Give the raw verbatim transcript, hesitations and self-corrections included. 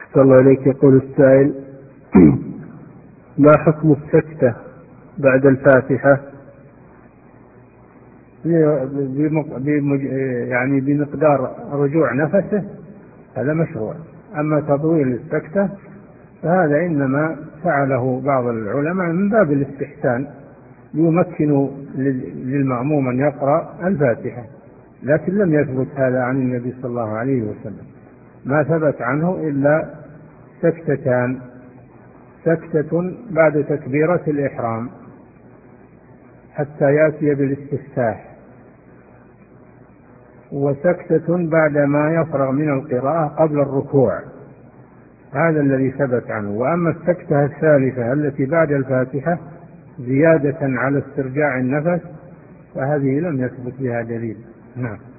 صلى الله عليك. يقول السائل: ما حكم السكتة بعد الفاتحة؟ يعني بمقدار رجوع نفسه هذا مشروع. أما تطويل السكتة فهذا إنما فعله بعض العلماء من باب الاستحسان يمكن للمأموم أن يقرأ الفاتحة، لكن لم يثبت هذا عن النبي صلى الله عليه وسلم. ما ثبت عنه إلا سكتتان: سكتة بعد تكبيرة الإحرام حتى يأتي بالاستفتاح، وسكتة بعد ما يفرغ من القراءة قبل الركوع. هذا الذي ثبت عنه. وأما السكتة الثالثة التي بعد الفاتحة زيادة على استرجاع النفس فهذه لم يثبت بها دليل. نعم.